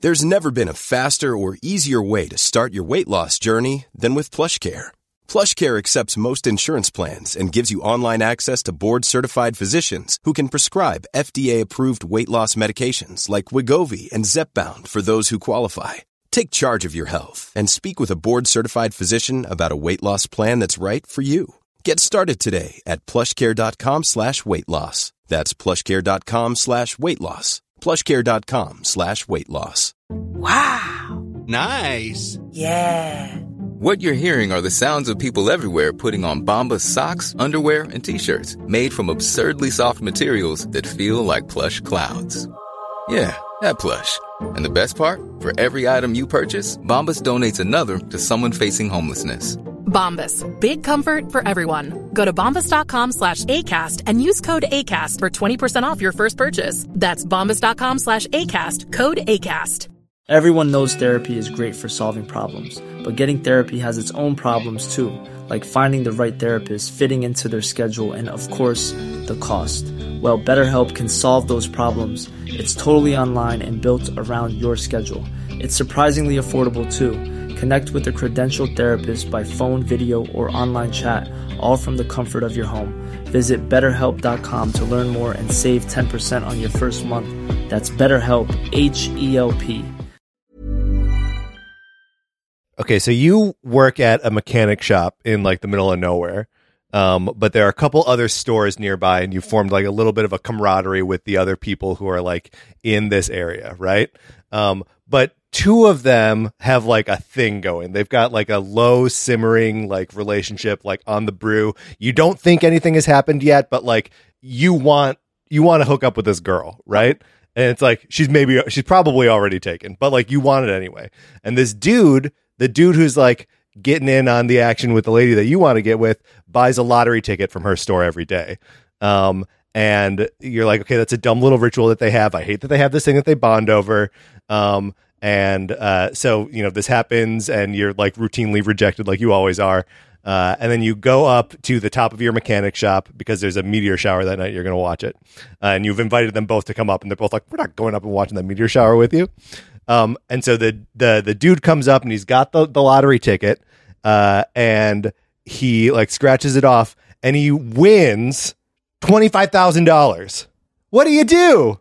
There's never been a faster or easier way to start your weight loss journey than with PlushCare. PlushCare accepts most insurance plans and gives you online access to board-certified physicians who can prescribe FDA-approved weight loss medications like Wegovy and Zepbound for those who qualify. Take charge of your health and speak with a board-certified physician about a weight loss plan that's right for you. Get started today at plushcare.com/weight loss. That's plushcare.com/weight loss. plushcare.com/weight loss. Wow. Nice. Yeah. What you're hearing are the sounds of people everywhere putting on Bombas socks, underwear, and T-shirts made from absurdly soft materials that feel like plush clouds. Yeah, that plush. And the best part? For every item you purchase, Bombas donates another to someone facing homelessness. Bombas. Big comfort for everyone. Go to bombas.com/ACAST and use code ACAST for 20% off your first purchase. That's bombas.com/ACAST. Code ACAST. Everyone knows therapy is great for solving problems, but getting therapy has its own problems too, like finding the right therapist, fitting into their schedule, and of course, the cost. Well, BetterHelp can solve those problems. It's totally online and built around your schedule. It's surprisingly affordable too. Connect with a credentialed therapist by phone, video, or online chat, all from the comfort of your home. Visit BetterHelp.com to learn more and save 10% on your first month. That's BetterHelp, H-E-L-P. Okay, so you work at a mechanic shop in like the middle of nowhere, but there are a couple other stores nearby, and you formed like a little bit of a camaraderie with the other people who are like in this area, right? But two of them have like a thing going. They've got like a low simmering like relationship like on the brew. You don't think anything has happened yet, but like you want to hook up with this girl, right? And it's like she's probably already taken, but like you want it anyway. And this dude, the dude who's like getting in on the action with the lady that you want to get with, buys a lottery ticket from her store every day. And you're like, okay, that's a dumb little ritual that they have. I hate that they have this thing that they bond over. So, you know, this happens and you're like routinely rejected like you always are. And then you go up to the top of your mechanic shop because there's a meteor shower that night. You're going to watch it. And you've invited them both to come up, and they're both like, we're not going up and watching the meteor shower with you. And so the dude comes up and he's got the lottery ticket, and he like scratches it off and he wins $25,000. What do you do?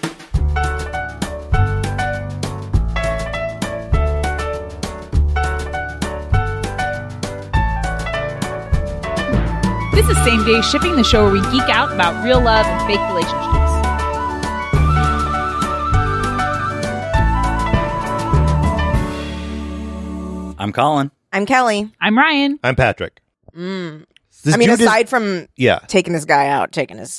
This is Same Day Shipping, the show where we geek out about real love and fake relationships. I'm Colin. I'm Kelly. I'm Ryan. I'm Patrick. Aside from taking this guy out, taking his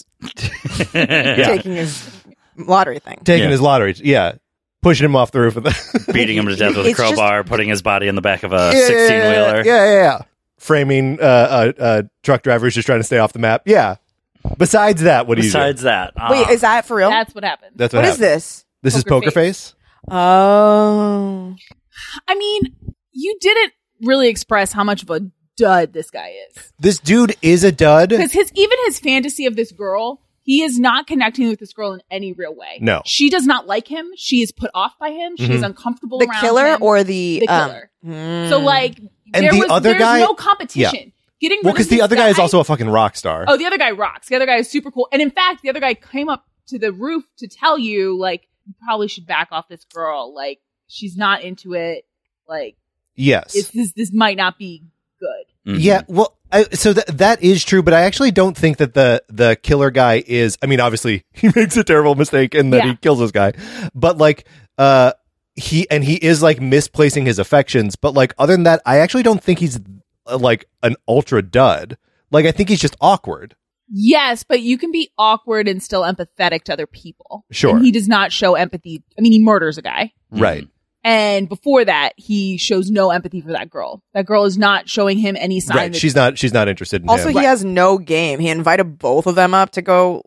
lottery thing. Taking his lottery. Yeah. Pushing him off the roof of the... Beating him to death with a crowbar, putting his body in the back of a 16-wheeler. Yeah. Framing truck drivers just trying to stay off the map. Yeah. Besides that, what do you do? Besides that. Wait, is that for real? That's what happened. That's what is this? This is Poker Face? Oh. I mean, you didn't really express how much of a dud this guy is. This dude is a dud? Because his fantasy of this girl, he is not connecting with this girl in any real way. No. She does not like him. She is put off by him. She is uncomfortable around him. The killer or the killer. So like, and there's no competition. Yeah. Well, because the other guy is also a fucking rock star. Oh, the other guy rocks. The other guy is super cool. And in fact, the other guy came up to the roof to tell you, like, you probably should back off this girl. Like, she's not into it. Like, yes, this might not be good. Mm-hmm. Yeah, well, so that is true, but I actually don't think that the killer guy is. I mean, obviously, he makes a terrible mistake in that he kills this guy, but like, he is like misplacing his affections. But like, other than that, I actually don't think he's like an ultra dud. Like, I think he's just awkward. Yes, but you can be awkward and still empathetic to other people. Sure. And he does not show empathy. I mean, he murders a guy. Right. And before that, he shows no empathy for that girl. That girl is not showing him any sign. Right. She's not interested in him. Also, he has no game. He invited both of them up to go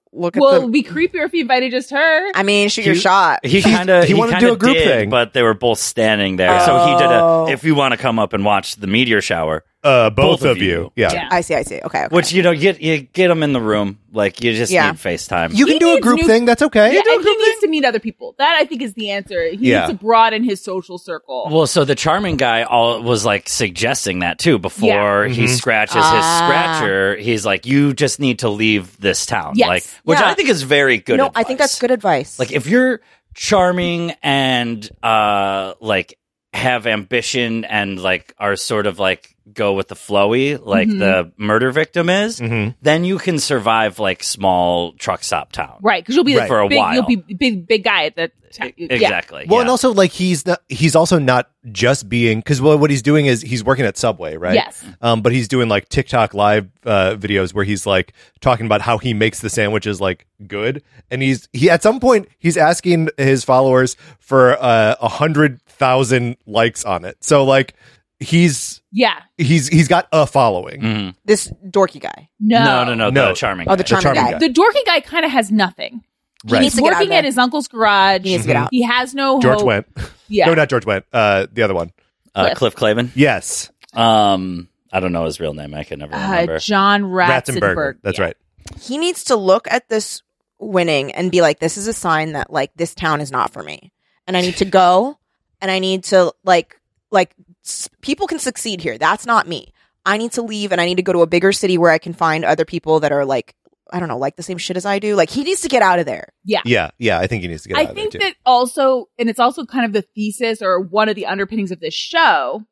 look at Well, it would be creepier if he invited just her. I mean, shoot your shot. He wanted to do a group thing, but they were both standing there. So he did if you want to come up and watch the meteor shower, both of you. Yeah. I see. Okay. Which, you get them in the room. Like, you just need FaceTime. You can do a group thing. That's okay. Yeah, and he needs to meet other people. That, I think, is the answer. He needs to broaden his social circle. Well, so the charming guy was, like, suggesting that, too. Before he scratches his scratcher, he's like, you just need to leave this town. Yes. Like, which I think is very good advice. I think that's good advice. Like, if you're charming and, like, have ambition and, like, are sort of, like, go with the flowy, like the murder victim is, then you can survive, like, small truck stop town. Right, because you'll be for a while. You'll be big guy at the time. Exactly. Well, and also, like, he's also not just being, because what he's doing is he's working at Subway, right? Yes. But he's doing, like, TikTok live videos where he's, like, talking about how he makes the sandwiches, like, good. And he at some point, he's asking his followers for 100,000 likes on it. So, like, he's got a following. This dorky guy. No, the charming guy. The charming guy. The dorky guy kind of has nothing. Right. He's working at his uncle's garage. He needs to get out. He has no George hope. Wendt. Yeah. No, not George Wendt. The other one. Cliff Clavin. Yes. I don't know his real name. I can never remember. John Ratzenberger. That's right. He needs to look at this winning and be like, this is a sign that, like, this town is not for me. And I need to go and I need to, like people can succeed here. That's not me. I need to leave and I need to go to a bigger city where I can find other people that are, like, I don't know, like the same shit as I do. Like, he needs to get out of there. Yeah. Yeah. I think he needs to get out of there, too. I think that also, and it's also kind of the thesis or one of the underpinnings of this show,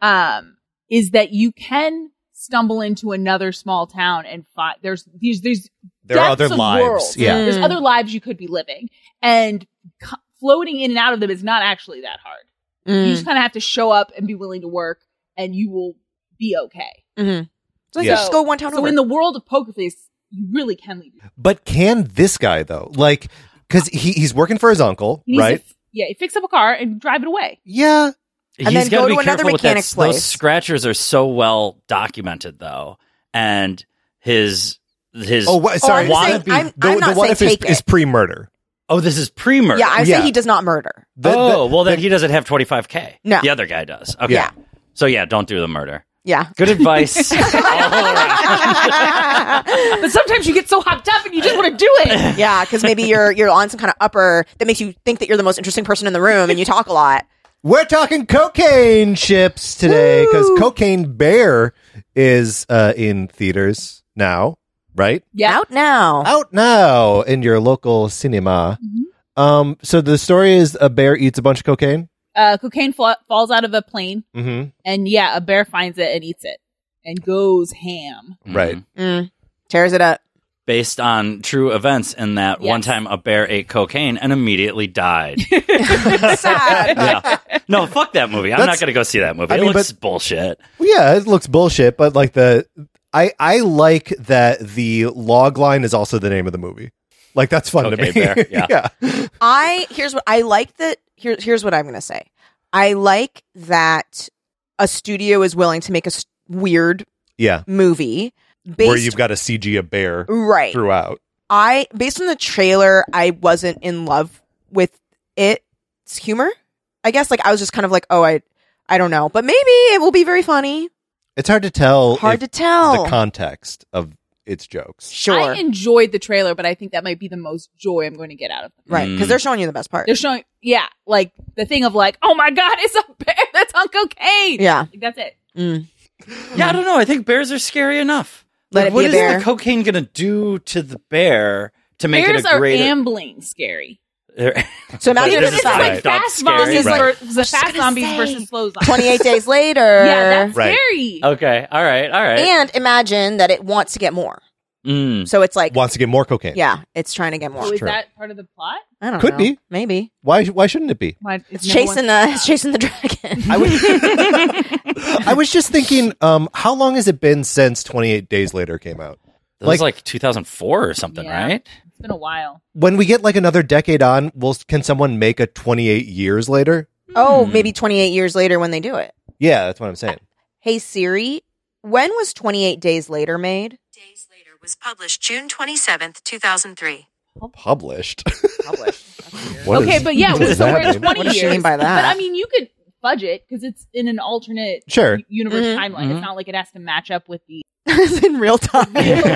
is that you can stumble into another small town and find there are other lives. Worlds. Yeah. There's other lives you could be living. And floating in and out of them is not actually that hard. You just kind of have to show up and be willing to work, and you will be okay. So just go one town over. So in the world of Poker Face, you really can leave. But can this guy, though? Like, because he's working for his uncle, right? He fix up a car and drive it away. Yeah. And then go to another mechanic's place. Those scratchers are so well documented, though. And his wannabe... I'm not saying take is pre-murder. Oh, this is pre-murder. Yeah, I say he does not murder. Well, then he doesn't have 25K. No. The other guy does. Okay. Yeah. So, don't do the murder. Yeah. Good advice. All around. But sometimes you get so hopped up and you just want to do it. Yeah, because maybe you're on some kind of upper that makes you think that you're the most interesting person in the room and you talk a lot. We're talking cocaine chips today because Cocaine Bear is in theaters now, right? Yeah. Out now in your local cinema. So the story is a bear eats a bunch of cocaine. Cocaine falls out of a plane, and a bear finds it and eats it and goes ham. Right. Tears it up. Based on true events in that one time a bear ate cocaine and immediately died. Sad. Yeah. No, fuck that movie. I'm not going to go see that movie. It looks bullshit. Yeah, it looks bullshit, but like I like that the log line is also the name of the movie. Like, that's fun to me. Bear, yeah. Here's what I like that. Here's what I'm going to say. I like that a studio is willing to make a weird movie where you've got to CG a bear throughout. Based on the trailer, I wasn't in love with its humor. I guess, like, I was just kind of like, I don't know, but maybe it will be very funny. It's hard to tell. The context of its jokes. Sure. I enjoyed the trailer, but I think that might be the most joy I'm going to get out of them. Right, because they're showing you the best part. They're showing, like the thing of like, oh my God, it's a bear that's on cocaine. Yeah. Like, that's it. Yeah, I don't know. I think bears are scary enough. Let it be a bear. What is the cocaine going to do to the bear to make it a greater... Bears are ambling scary. So imagine this is like fast zombies versus slow zombies. 28 days later. Yeah, that's scary. Okay, all right. And imagine that it wants to get more. So it's like... Wants to get more cocaine. Yeah, it's trying to get more. So is that part of the plot? I don't know. Could be. Maybe. Why shouldn't it be? It's chasing the dragon. I was just thinking, how long has it been since 28 Days Later came out? It was like 2004 or something, right? It's been a while. When we get like another decade on, can someone make a 28 years later? Oh, maybe 28 years later when they do it. Yeah, that's what I'm saying. Hey Siri, when was 28 Days Later made? Days Later was published June 27th, 2003. Published. Published. Okay, but yeah, what does so that we're at mean? 20 What does she years. mean by that? But I mean, you could budget because it's in an alternate Sure. universe Mhm. timeline. It's not like it has to match up with the. It's in real time.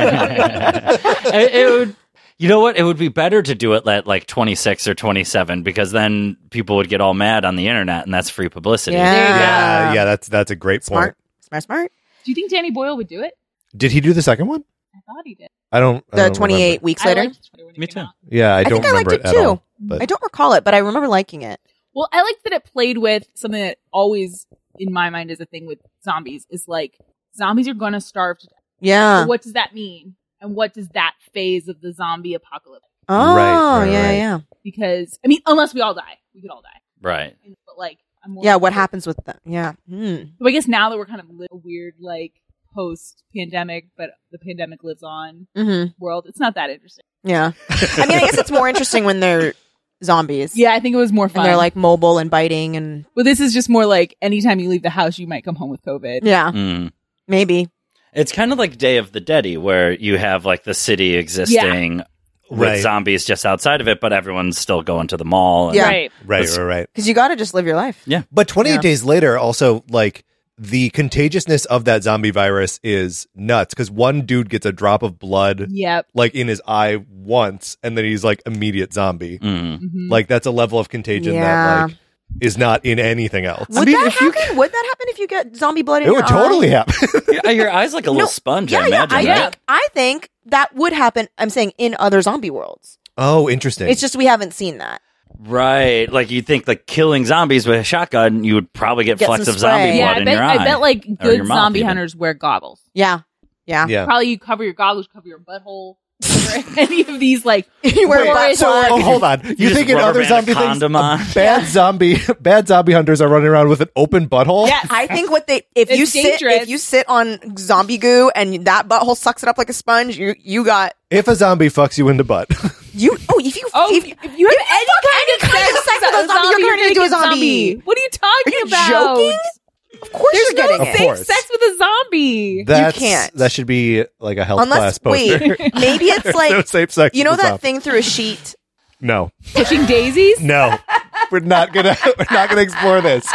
It would. You know what? It would be better to do it at like 26 or 27 because then people would get all mad on the internet, and that's free publicity. Yeah. There you go. Yeah, that's a great Smart. point. Smart. Do you think Danny Boyle would do it? Did he do the second one? I thought he did. I don't The 28 weeks I later. liked it when it Me came too. out. Yeah, I don't think I liked remember it at too. all. But I don't recall it, but I remember liking it. Well, I liked that it played with something that always, in my mind, is a thing with zombies. Is like zombies are going to starve to death. Yeah. So what does that mean? And what does that phase of the zombie apocalypse? Oh, Right, yeah, right. yeah. Because I mean, unless we all die, we could all die. Right. But like, I'm more Yeah, what happens with them? Yeah. So I guess now that we're kind of living a weird, like, post-pandemic, but the pandemic lives on Mm-hmm. world, it's not that interesting. Yeah. I mean, I guess it's more interesting when they're zombies. Yeah, I think it was more fun. And they're like mobile and biting and but this is just more like anytime you leave the house, you might come home with COVID. yeah, Mm. maybe. It's kind of like Day of the Dead, where you have like the city existing with Right. zombies just outside of it, but everyone's still going to the mall. And Yeah. Right. right. Because you got to just live your life. Yeah. But 28 Yeah. days later, also, like, the contagiousness of that zombie virus is nuts because one dude gets a drop of blood, Yep. like, in his eye once, and then he's, like, immediate zombie. Mm. Mhm. Like, that's a level of contagion Yeah. that, like, is not in anything else. Would that happen? Would that happen if you get zombie blood in It your would totally eye? happen. Your eye's like a little sponge, I imagine. right? I think that would happen. I'm saying in other zombie worlds. Oh, interesting. It's just we haven't seen that. Right. Like you think like killing zombies with a shotgun, you would probably get Get flecks some of zombie spray. Yeah, blood I in bet, your eye. I bet like Or your good mouth zombie even. hunters wear goggles. Yeah. Yeah. Yeah. Probably you cover your goggles, cover your butthole, cover any of these like You wear Wait, butt so, plug. oh, hold on. You just think in rubber other band a zombie things, condom on. bad zombie hunters are running around with an open butthole? Yes. I think what they if It's you sit dangerous. if you sit on zombie goo and that butthole sucks it up like a sponge, you got If a zombie fucks you in the butt. if you if you have if you any kind of sex with a zombie, you're gonna do a zombie. What are you talking Are you about? joking? Of course There's you're getting no Of it. safe course. sex with a zombie. That's, can't. That should be like a health Unless class poster. wait, maybe it's There's like no safe sex you know with a that zombie. thing through a sheet. No. Pushing daisies? No. we're not gonna explore this.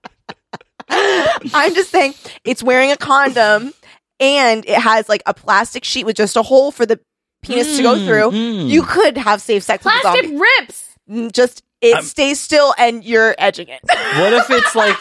I'm just saying it's wearing a condom and it has like a plastic sheet with just a hole for the penis to go through. You could have safe sex with a Plastic zombie. rips. Just it stays still and you're edging it. What if it's like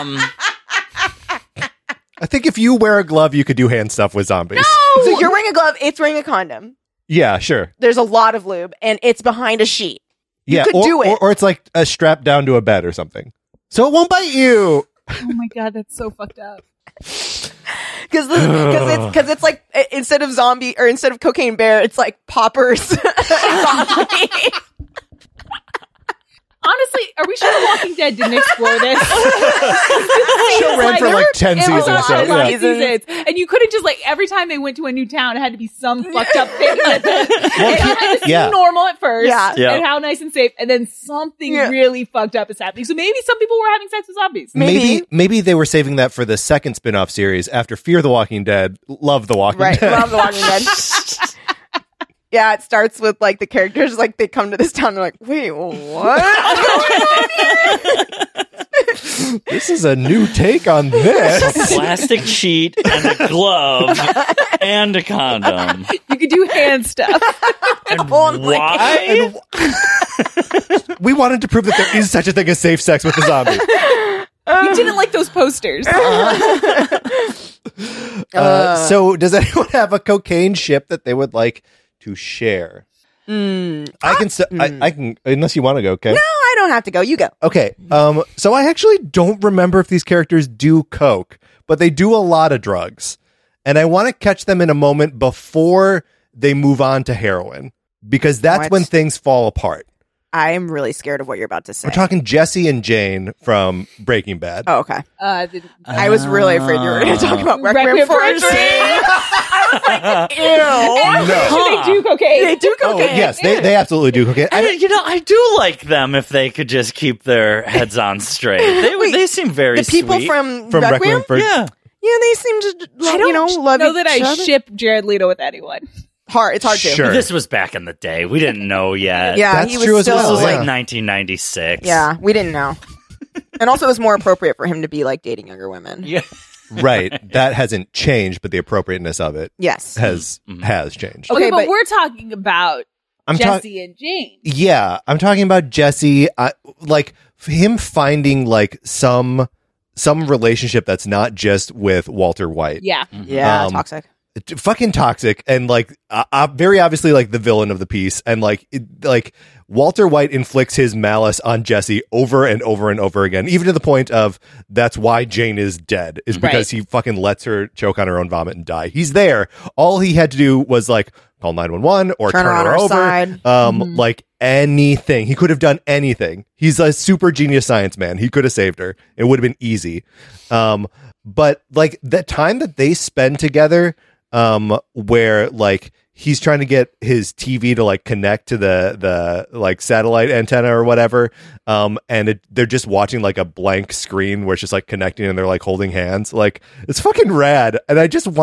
I think if you wear a glove, you could do hand stuff with zombies. So you're wearing a glove, it's wearing a condom. Yeah, sure. There's a lot of lube and it's behind a sheet. Yeah, could or, do it. Or it's like a strap down to a bed or something. So it won't bite you. Oh my god, that's so fucked up. Because it's like instead of zombie or instead of cocaine bear, it's like poppers. zombie. Honestly, are we sure The Walking Dead didn't explore this? Show ran for like 10 It was seasons. a lot So, of yeah. seasons. And you couldn't just like every time they went to a new town, it had to be some fucked up thing. It had to seem yeah. normal at first, Yeah. and how nice and safe, and then something really fucked up is happening. So maybe some people were having sex with zombies. Maybe they were saving that for the second spin-off series after Fear the Walking Dead, Love the Walking Right. Dead. Love the Walking Dead. Yeah, it starts with like the characters like they come to this town. They're like, wait, what? This is a new take on this. a plastic sheet and a glove and a condom? You could do hand stuff. Why? We wanted to prove that there is such a thing as safe sex with a zombie. You didn't like those posters. So does anyone have a cocaine ship that they would like to share? I can, unless you want to go, okay? No, I don't have to go. You go. Okay. So I actually don't remember if these characters do coke, but they do a lot of drugs. And I want to catch them in a moment before they move on to heroin, because that's What? when things fall apart. I am really scared of what you're about to say. We're talking Jesse and Jane from Breaking Bad. Oh, okay. The- I was really afraid you were going to talk about Requiem for a Dream. I was like, ew. They do cocaine. They do Oh, cocaine. yes, they absolutely do cocaine. I do like them if they could just keep their heads on straight. They Wait, they seem very the people sweet. from From Requiem? Requiem for yeah. Yeah, they seem to, I don't love know that each I other. ship Jared Leto with anyone. It's hard to. Sure. This was back in the day. We didn't know yet. Yeah, That's he was true as still. This was Yeah. like 1996. Yeah, we didn't know. And also, it was more appropriate for him to be like dating younger women. Yeah. Right. That hasn't changed, but the appropriateness of it Yes. has changed. Okay, Okay, but but- we're talking about I'm Jesse and Jane. Yeah, I'm talking about Jesse, like him finding like some relationship that's not just with Walter White. Yeah. Yeah, Um, toxic. Fucking toxic, and like very obviously like the villain of the piece, and like Walter White inflicts his malice on Jesse over and over and over again, even to the point of that's why Jane is dead, is because he fucking lets her choke on her own vomit and die. He's there. All he had to do was like call 911 or turn her on her over. side. Like anything. He could have done anything. He's a super genius science man. He could have saved her. It would have been easy. But like the time that they spend together, where like he's trying to get his TV to like connect to the like satellite antenna or whatever, and they're just watching like a blank screen where it's just like connecting and they're like holding hands. Like it's fucking rad. And I just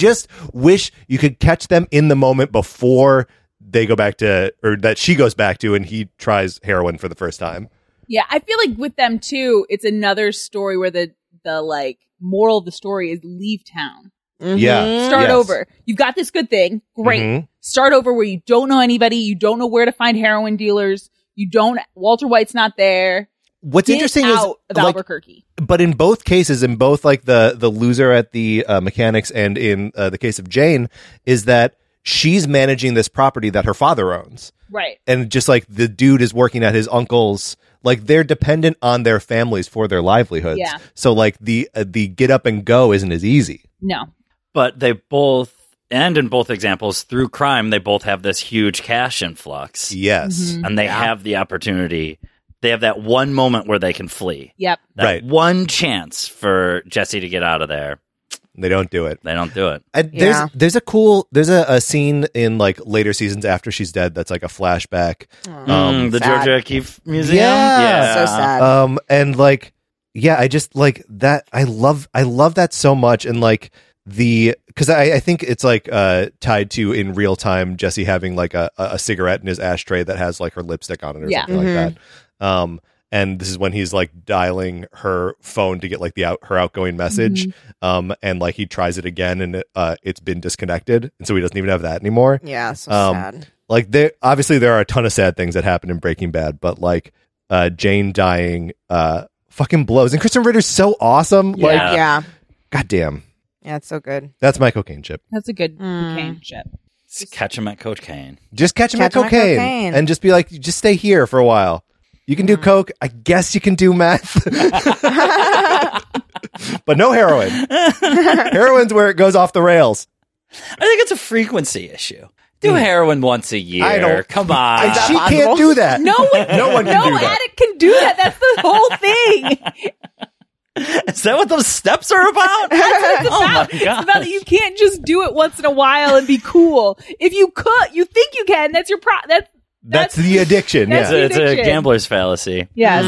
wish you could catch them in the moment before they go back to, or that she goes back to, and he tries heroin for the first time. Yeah, I feel like with them too, it's another story where the like moral of the story is leave town. Yeah. Start Yes. over. You've got this good thing. Great. Mhm. Start over where you don't know anybody. You don't know where to find heroin dealers. Walter White's not there. What's Get interesting out is of like, Albuquerque. but in both cases, in both like the loser at the mechanics and in the case of Jane, is that she's managing this property that her father owns. Right. And just like the dude is working at his uncle's, like they're dependent on their families for their livelihoods. Yeah. So like the get up and go isn't as easy. No. But they both, and in both examples, through crime, they both have this huge cash influx. Yes. And they have the opportunity. They have that one moment where they can flee. Yep. That Right. one chance for Jesse to get out of there. They don't do it. They don't do it. Yeah. There's a scene in like later seasons after she's dead that's like a flashback. The sad. Georgia O'Keeffe Museum? Yeah. So sad. And like, yeah, I just like that. I love that so much. And like because I think it's like tied to in real time Jesse having like a cigarette in his ashtray that has like her lipstick on it or something like that. And this is when he's like dialing her phone to get like her outgoing message. And like he tries it again and it's been disconnected. And so he doesn't even have that anymore. Yeah, so sad. Like there are a ton of sad things that happen in Breaking Bad, but like Jane dying fucking blows. And Kristen Ritter's so awesome. Like, Yeah. goddamn. Yeah, it's so good. That's my cocaine chip. That's a good cocaine chip. Catch him at cocaine. Just catch him at Catch 'em at cocaine, cocaine. and just be like, just stay here for a while. You can do coke. I guess you can do meth. But no heroin. Heroin's where it goes off the rails. I think it's a frequency issue. Do heroin once a year. I don't- Come on. that She possible? can't do that. No one can do that. addict can do that. That's the whole thing. Is that what those steps are about? Oh my It's god! about that you can't just do it once in a while and be cool. If you could, you think you can. That's your That's the addiction. that's Yeah. It's a addiction. gambler's fallacy. Yes.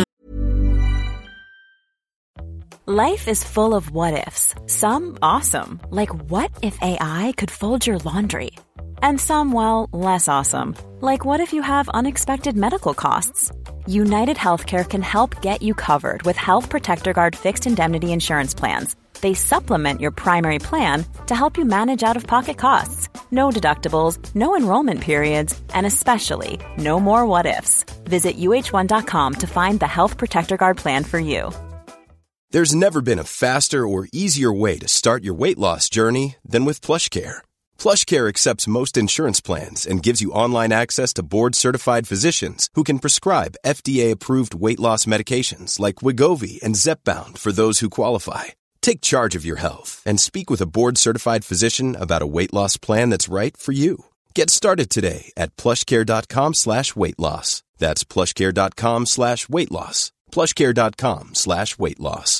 Life is full of what ifs. Some awesome, like what if AI could fold your laundry? And some, well, less awesome, like what if you have unexpected medical costs? United Healthcare can help get you covered with Health Protector Guard fixed indemnity insurance plans. They supplement your primary plan to help you manage out-of-pocket costs. No deductibles, no enrollment periods, and especially no more what-ifs. Visit uh1.com to find the Health Protector Guard plan for you. There's never been a faster or easier way to start your weight loss journey than with PlushCare. PlushCare accepts most insurance plans and gives you online access to board-certified physicians who can prescribe FDA-approved weight loss medications like Wegovy and Zepbound for those who qualify. Take charge of your health and speak with a board-certified physician about a weight loss plan that's right for you. Get started today at plushcare.com/weight loss. That's plushcare.com/weight loss. plushcare.com/weight loss.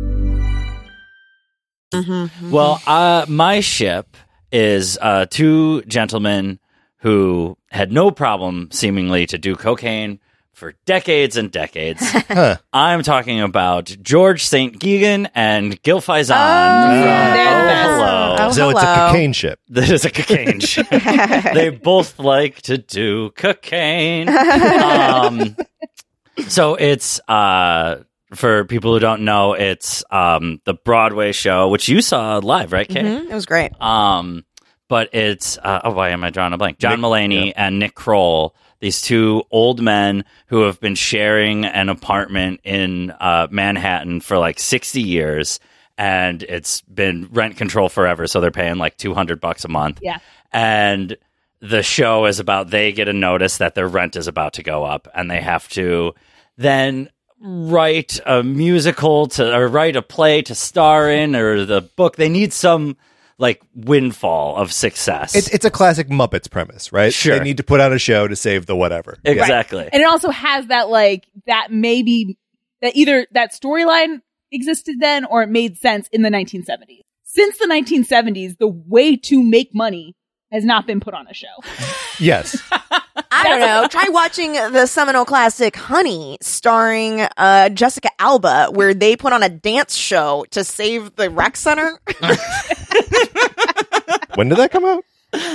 Well, my ship is two gentlemen who had no problem, seemingly, to do cocaine for decades and decades. I'm talking about George St. Geoghegan and Gil Faizon Hello. Oh, So it's a hello. cocaine ship. That is a cocaine ship. They both like to do cocaine. So it's for people who don't know, it's the Broadway show, which you saw live, right, Kate? It was great. But it's why am I drawing a blank? John Mulaney and Nick Kroll, these two old men who have been sharing an apartment in Manhattan for like 60 years, and it's been rent control forever, so they're paying like $200 a month. Yeah. And the show is about they get a notice that their rent is about to go up, and they have to then write a musical or write a play to star in, or the book. They need some like windfall of success. It's a classic Muppets premise, right? Sure. They need to put out a show to save the whatever. Exactly. And it also has that like that maybe that either that storyline existed then or it made sense in the 1970s. Since the 1970s, the way to make money has not been put on a show. Yes. I don't know. Try watching the seminal classic Honey, starring Jessica Alba, where they put on a dance show to save the rec center. When did that come out?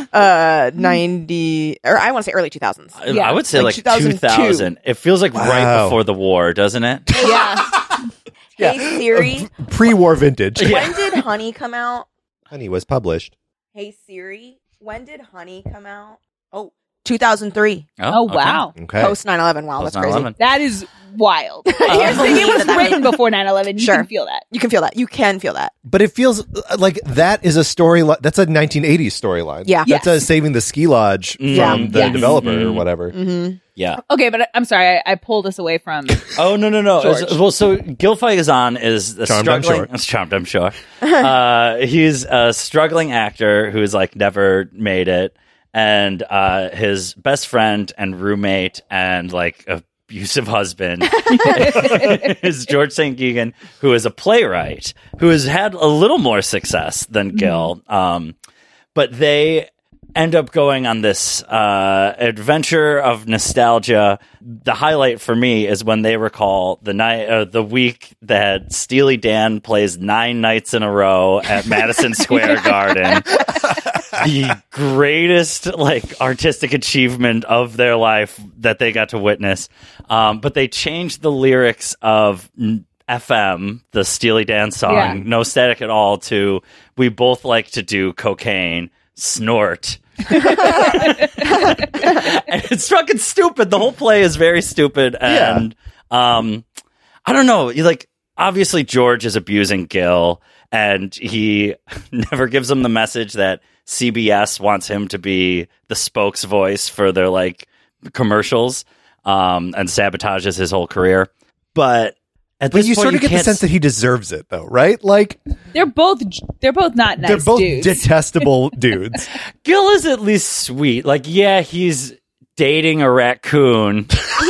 90, or I want to say early 2000s. Yeah. I would say like 2002. 2000. It feels like right Wow. before the war, doesn't it? Yeah. Hey Siri, Pre-war vintage. when did Honey come out? Honey was published. Hey Siri, when did Honey come out? Oh, 2003. Oh, okay. wow. Okay. Post 9/11. Wow, Post that's crazy. 9/11. That is wild. Here's the It thing was that that written means. before 9/11. You Sure. can feel that. You can feel that. You can feel that. But it feels like that is a storyline. That's a 1980s storyline. Yeah. That's Yes. saving the ski lodge Yeah. from the Yes. developer or Mhm. whatever. Mm-hmm. Yeah. Okay, but I'm sorry. I pulled us away from. Oh no. George. Well, so Gil Faizon is the Charmed, I'm struggling. sure. It's charmed, I'm sure. He's a struggling actor who's like never made it, and his best friend and roommate and like abusive husband is George St. Geoghegan, who is a playwright who has had a little more success than Gil. But they end up going on this adventure of nostalgia. The highlight for me is when they recall the week that Steely Dan plays 9 nights in a row at Madison Square Garden. The greatest like artistic achievement of their life that they got to witness. But they changed the lyrics of FM, the Steely Dan song, Yeah. No Static at All, to we both like to do cocaine, snort. And it's fucking stupid. The whole play is very stupid. And I don't know. Like, obviously George is abusing Gil, and he never gives him the message that CBS wants him to be the spokes voice for their like commercials, and sabotages his whole career. But at But this you point, sort of get the can't sense that he deserves it, though, right? Like They're both not nice they're both dudes. detestable dudes. Gil is at least sweet. Like, yeah, he's dating a raccoon.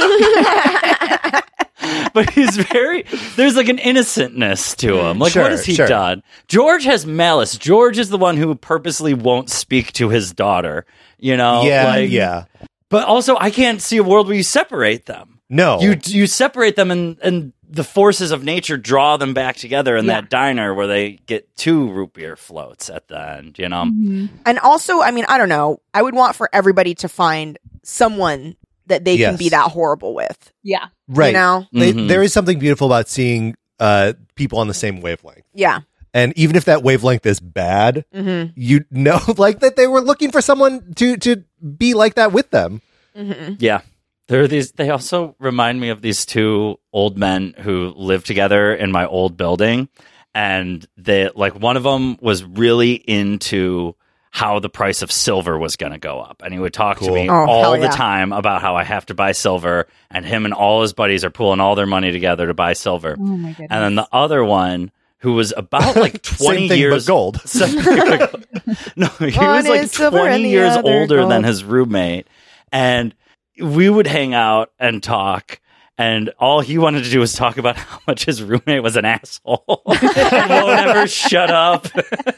But there's like an innocentness to him. Like, Sure, what has he sure. done? George has malice. George is the one who purposely won't speak to his daughter, you know? Yeah. But also, I can't see a world where you separate them. No. You separate them, and the forces of nature draw them back together in that diner where they get 2 root beer floats at the end, you know? And also, I mean, I don't know. I would want for everybody to find someone that they can Yes. be that horrible with. Yeah. Right. You know? There is something beautiful about seeing people on the same wavelength. Yeah. And even if that wavelength is bad, Mm-hmm. you know, like that they were looking for someone to be like that with them. Mm-hmm. Yeah. They also remind me of these 2 old men who lived together in my old building. And they, like, one of them was really into how the price of silver was going to go up. And he would talk to me Oh, all hell the yeah. time about how I have to buy silver. And him and all his buddies are pooling all their money together to buy silver. Oh my goodness. And then the other one, who was about like 20 Same thing, years but gold. No, he One was like is silver and 20 the years other older than gold. his roommate. And we would hang out and talk. And all he wanted to do was talk about how much his roommate was an asshole and won't ever shut up.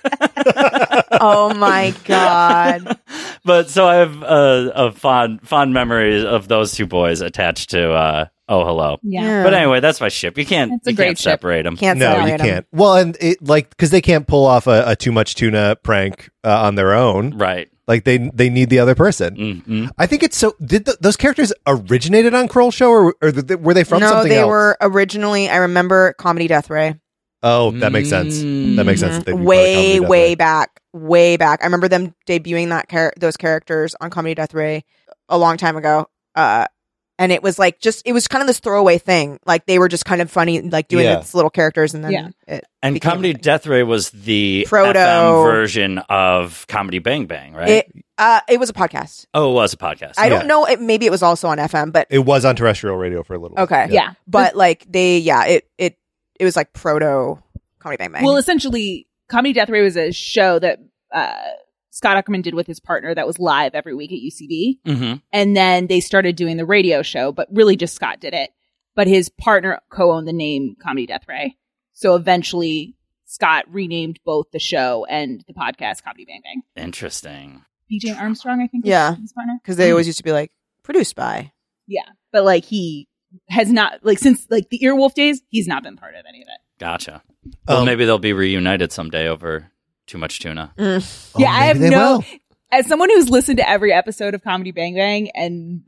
Oh my God. But so I have a fond memories of those two boys attached to Oh Hello. Yeah. But anyway, that's my ship. You can't It's a great can't ship. separate them. Can't No, separate you 'em. can't. Well, and it like because they can't pull off a too much tuna prank on their own. Right. Like they need the other person. Mm-hmm. I think it's so. Did those characters originated on Kroll Show, or were they from no, something they else? were originally, I remember, Comedy Death Ray. Oh, that makes sense. That makes sense. that they'd be part of Way, Comedy Death way Ray. back. Way back. I remember them debuting those characters on Comedy Death Ray a long time ago. And it was like it was kind of this throwaway thing. Like they were just kind of funny, like doing Yeah. its little characters, and then Yeah. it And became Comedy a thing. Death Ray was the Proto- FM version of Comedy Bang Bang, right? It was a podcast. Oh, it was a podcast. I don't know. Maybe it was also on FM, but It was on terrestrial radio for a little. okay, Yeah. But like it was like proto Comedy Bang Bang. Well, essentially, Comedy Death Ray was a show that Scott Ackerman did with his partner that was live every week at UCB. Mm-hmm. And then they started doing the radio show, but really just Scott did it. But his partner co-owned the name Comedy Death Ray. So eventually Scott renamed both the show and the podcast Comedy Bang Bang. Interesting. BJ Armstrong, I think, was Yeah. his partner. because they always used to be like produced by. Yeah. But like he has not, like since like the Earwolf days, he's not been part of any of it. Gotcha. Well, Um, maybe they'll be reunited someday over Too Much Tuna. Oh, Yeah, I have maybe they will. as someone who's listened to every episode of Comedy Bang Bang and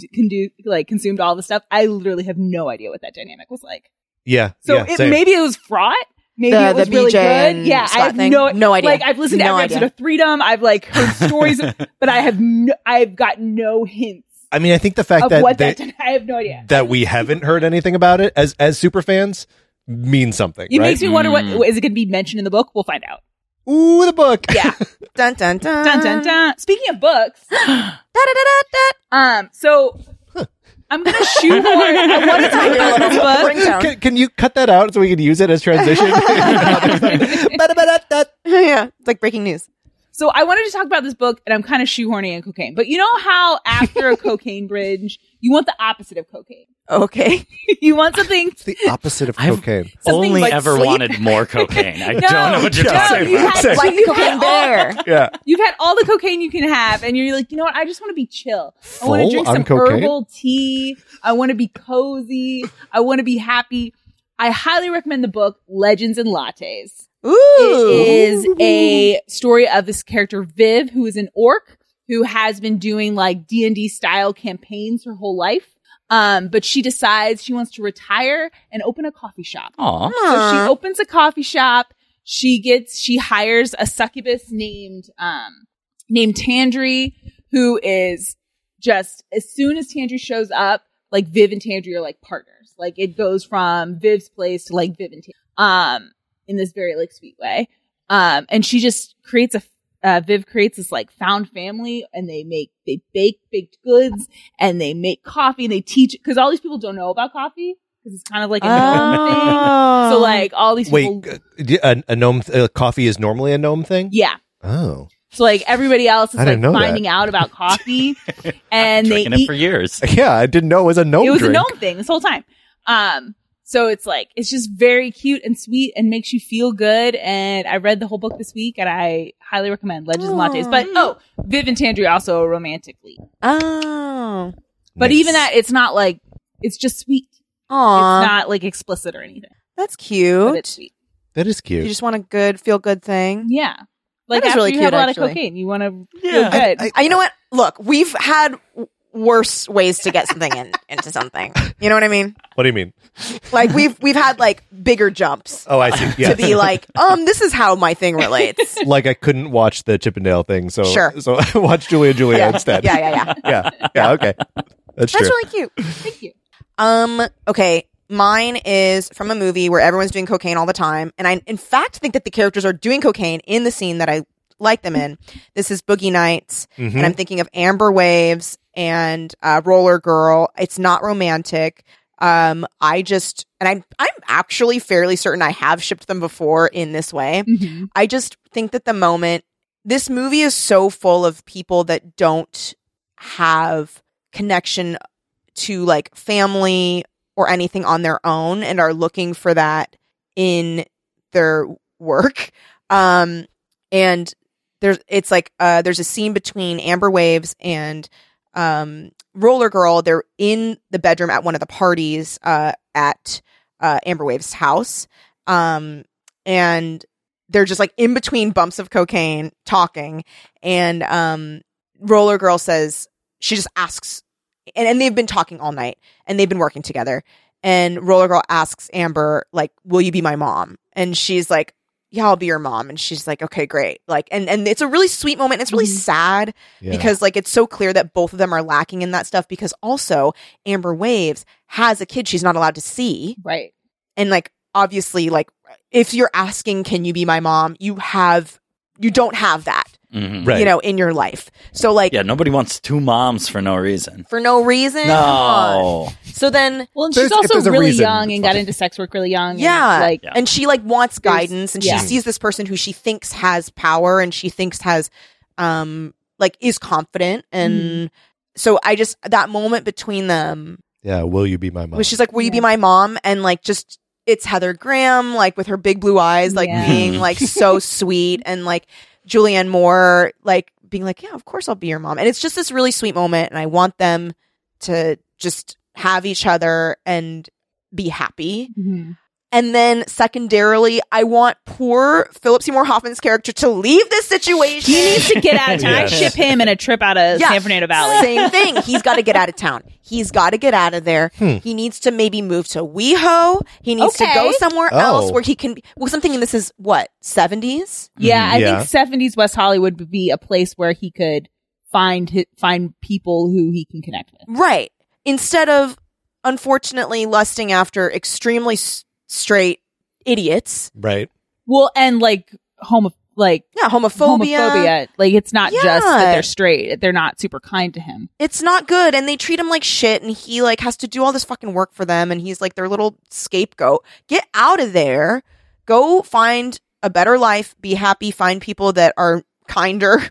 consumed all the stuff, I literally have no idea what that dynamic was like. Yeah. So yeah, same. maybe it was fraught. Maybe The it was really BJ good. and Yeah, I Scott have thing? no idea. Like I've listened to No every idea. episode of Freedom. I've like heard stories, but I've got no hints I mean, I think the fact of that what I have no idea. that we haven't heard anything about it as super fans means something. It right? makes me wonder what is it going to be mentioned in the book? We'll find out. Ooh, the book. Yeah. Dun dun dun Dun dun dun. Speaking of books, Da-da-da-da-da. so I'm gonna shoehorn. I want to talk about this book. Ringtone. Can you cut that out so we can use it as transition? Yeah, it's like breaking news. So I wanted to talk about this book, and I'm kind of shoehorning in cocaine. But you know how after a cocaine binge, you want the opposite of cocaine. Okay. You want something. It's the opposite of cocaine. Something Only like ever sleep? wanted more cocaine. I No, don't know what you're no, talking you about. had- Like you've Cocaine had all- Bear. Yeah. You've had all the cocaine you can have, and you're like, you know what? I just want to be chill. I want to Full drink on some cocaine? herbal tea. I want to be cozy. I want to be happy. I highly recommend the book Legends and Lattes. Ooh. It is a story of this character Viv, who is an orc who has been doing like D&D style campaigns her whole life. But she decides she wants to retire and open a coffee shop. Aw. So she opens a coffee shop. She hires a succubus named Tandri, who is just, as soon as Tandri shows up, like Viv and Tandri are like partners. Like it goes from Viv's place to like Viv and Tandri, in this very like sweet way. And she just creates Viv creates this like found family, and they bake baked goods, and they make coffee, and they teach, because all these people don't know about coffee, because it's kind of like a gnome thing. So like all these people, Wait, a gnome coffee is normally a gnome thing? yeah. Oh. So like everybody else is I like didn't know that. finding out about coffee, and they Drinking it eat. for years. Yeah, I didn't know it was a gnome It was drink. a gnome thing this whole time. So it's like, it's just very cute and sweet and makes you feel good. And I read the whole book this week, and I highly recommend Legends and Lattes. But Viv and Tandri are also a romantic lead. Oh. But Nice. even that, it's not like, it's just sweet. Aw. It's not like explicit or anything, That's but cute. it's sweet. That is You cute. just want a feel good thing. Yeah. Like That is after really you cute, have a lot actually. of cocaine, you want to Yeah. feel good. You know what? Look, we've had worse ways to get something into something. You know what I mean? What do you mean? Like we've had like bigger jumps Oh, I see. Yeah. to be like, this is how my thing relates. Like I couldn't watch the Chippendale thing, so Sure. so I watched Julia Yeah. instead. Yeah. yeah. Okay, that's true. That's really cute. Thank you. Okay. Mine is from a movie where everyone's doing cocaine all the time. And I, in fact, think that the characters are doing cocaine in the scene that I like them in. This is Boogie Nights. Mhm. And I'm thinking of Amber Waves and Roller Girl. It's not romantic. I'm actually fairly certain I have shipped them before in this way. Mm-hmm. I just think that this movie is so full of people that don't have connection to like family or anything on their own and are looking for that in their work. And there's a scene between Amber Waves and Roller Girl. They're in the bedroom at one of the parties at Amber Waves' house. And they're just like in between bumps of cocaine talking. And Roller Girl says, she just asks, and they've been talking all night and they've been working together. And Roller Girl asks Amber, like, will you be my mom? And she's like, yeah, I'll be your mom. And she's like, okay, great. Like, and it's a really sweet moment. It's really sad because like, it's so clear that both of them are lacking in that stuff, because also Amber Waves has a kid she's not allowed to see. Right. And like, obviously, like, if you're asking, can you be my mom? You don't have that, Right. you know, in your life. So like, Yeah, nobody wants two moms for no reason. for no reason. No. Come on. So then, Well, and There's- she's if there's also a really reason, young and it's got fine. into sex work really young. yeah. And, And she like wants guidance, and she yeah. sees this person who she thinks has power and she thinks has, like, is confident. And so I just, that moment between them, Yeah, will you be my mom? where she's like, will you be my mom? And like, just, it's Heather Graham, like with her big blue eyes, like Yeah. being like so sweet, and like Julianne Moore, like being like, yeah, of course I'll be your mom. And it's just this really sweet moment. And I want them to just have each other and be happy. Mhm. And then secondarily, I want poor Philip Seymour Hoffman's character to leave this situation. He needs to get out of town. I Yes. ship him in a trip out of Yes. San Fernando Valley. Same thing. He's got to get out of town. He's got to get out of there. He needs to maybe move to WeHo. He needs to go Okay. somewhere Oh. else where he can. Well, I'm thinking this is what, 70s? Yeah, I Yeah. think 70s West Hollywood would be a place where he could find people who he can connect with. Right. Instead of, unfortunately, lusting after extremely straight idiots. right. Well, and like Yeah, homophobia. Like, it's not just Yeah. that they're straight. They're not super kind to him. It's not good, and they treat him like shit, and he like has to do all this fucking work for them, and he's like their little scapegoat. Get out of there. Go find a better life, be happy, find people that are kinder.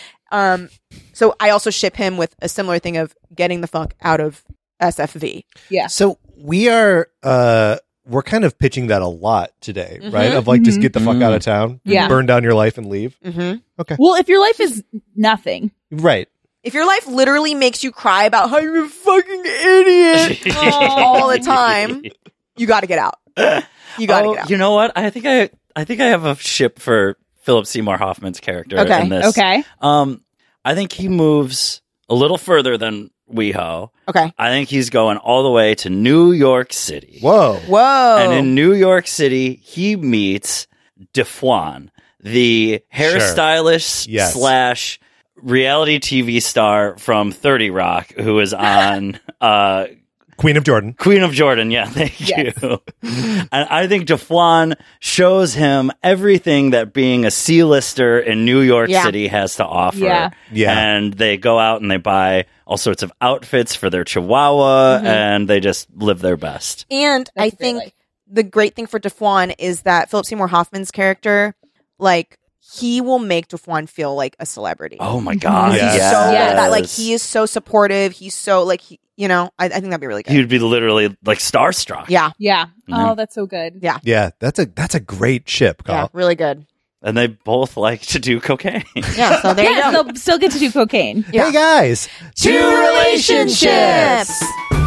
So I also ship him with a similar thing of getting the fuck out of SFV. Yeah. So we're kind of pitching that a lot today, right? Mhm. Of like, just get the fuck out of town, Yeah. burn down your life and leave. Mm-hmm. Well, if your life is nothing, Right. If your life literally makes you cry about how you're a fucking idiot all the time, you got to get out. You got to get out. You know what? I think I have a ship for Philip Seymour Hoffman's character Okay. in this. okay? I think he moves a little further than WeHo. Okay. I think he's going all the way to New York City. Whoa. Whoa. And in New York City, he meets DeFwan, the hairstylist Yes. / reality TV star from 30 Rock, who is on Queen of Jordan. Queen of Jordan. Yeah, thank Yes. you. And I think DeFwan shows him everything that being a C-lister in New York Yeah. City has to offer. Yeah. Yeah. And they go out and they buy all sorts of outfits for their chihuahua, and they just live their best. And That's I a great think life. the great thing for DeFwan is that Philip Seymour Hoffman's character, like, he will make DeFwan feel like a celebrity. Oh my God. Yeah. He's Yes. so Yes. that, like, he is so supportive. He's so like, I think that'd be really good. He would be literally like starstruck. Yeah, Yeah. Mhm. Oh, that's so good. yeah, Yeah, that's a great ship, yeah, Kyle. really good. And they both like to do cocaine. Yeah, so there you Yeah, go. they'll still get to do cocaine. Yeah. Hey guys, Two relationships.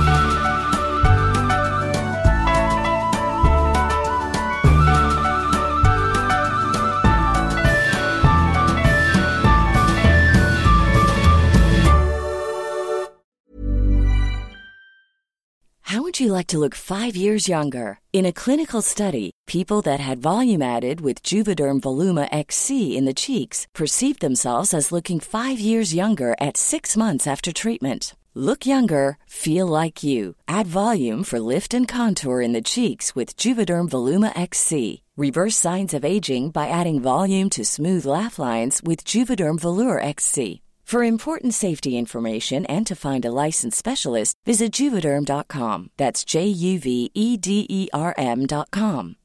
How would you like to look 5 years younger? In a clinical study, people that had volume added with Juvederm Voluma XC in the cheeks perceived themselves as looking 5 years younger at 6 months after treatment. Look younger, feel like you. Add volume for lift and contour in the cheeks with Juvederm Voluma XC. Reverse signs of aging by adding volume to smooth laugh lines with Juvederm Volure XC. For important safety information and to find a licensed specialist, visit Juvederm.com. That's JUVEDERM.com.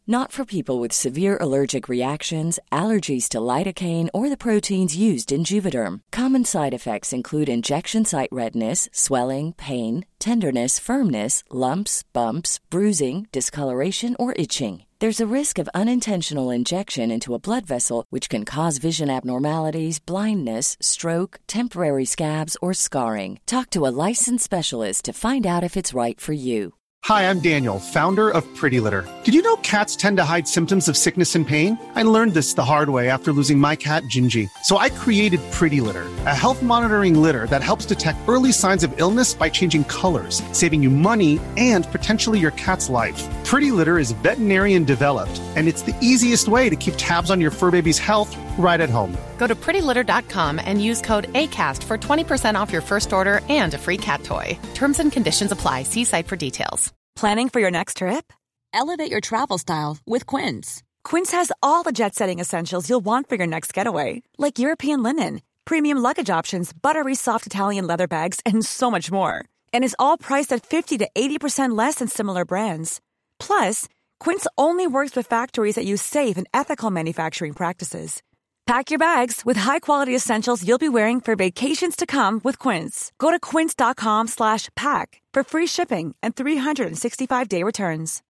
Not for people with severe allergic reactions, allergies to lidocaine, or the proteins used in Juvederm. Common side effects include injection site redness, swelling, pain, tenderness, firmness, lumps, bumps, bruising, discoloration, or itching. There's a risk of unintentional injection into a blood vessel, which can cause vision abnormalities, blindness, stroke, temporary scabs, or scarring. Talk to a licensed specialist to find out if it's right for you. Hi, I'm Daniel, founder of Pretty Litter. Did you know cats tend to hide symptoms of sickness and pain? I learned this the hard way after losing my cat, Gingy. So I created Pretty Litter, a health monitoring litter that helps detect early signs of illness by changing colors, saving you money and potentially your cat's life. Pretty Litter is veterinarian developed, and it's the easiest way to keep tabs on your fur baby's health right at home. Go to prettylitter.com and use code ACAST for 20% off your first order and a free cat toy. Terms and conditions apply. See site for details. Planning for your next trip? Elevate your travel style with Quince. Quince has all the jet-setting essentials you'll want for your next getaway, like European linen, premium luggage options, buttery soft Italian leather bags, and so much more. And is all priced at 50 to 80% less than similar brands. Plus, Quince only works with factories that use safe and ethical manufacturing practices. Pack your bags with high-quality essentials you'll be wearing for vacations to come with Quince. Go to quince.com/pack for free shipping and 365-day returns.